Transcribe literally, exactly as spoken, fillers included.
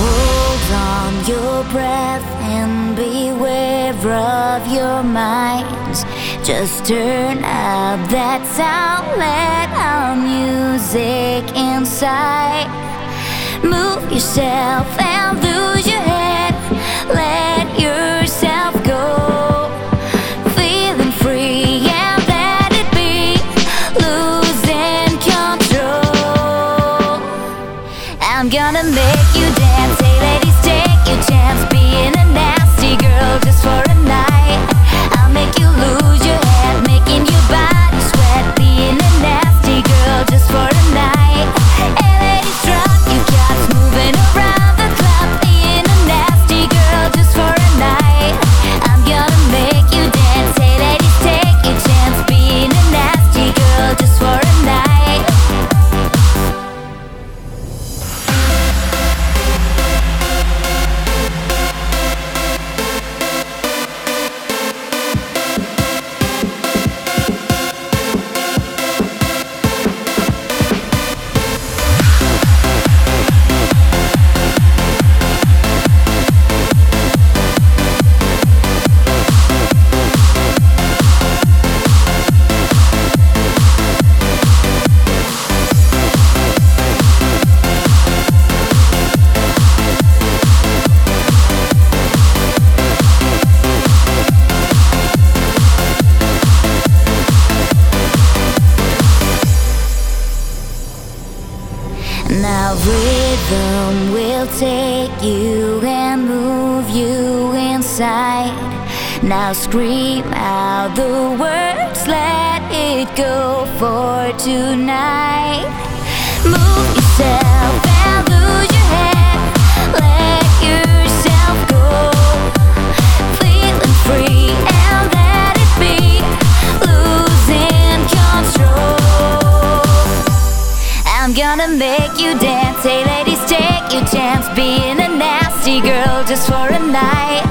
Hold on your breath and beware of your minds. Just turn up that sound, let our music inside. Move yourself and lose your head, let yourself go. Feeling free and let it be, losing control. I'm gonna make you dance, hey ladies take your chance. Being a nasty girl just for a night, I'll make you lose your head, making your body sweat. Being a nasty girl just for a night. Hey ladies drop your cats, moving around the club. Being a nasty girl just for a night, I'm gonna make you dance, hey ladies take your chance. Being a nasty girl just for a night. Now rhythm will take you and move you inside. Now scream out the words, let it go for tonight. Move yourself and lose your head, let yourself go. Feeling free and let it be, losing control. I'm gonna make you dance, hey ladies take your chance. Being a nasty girl just for a night,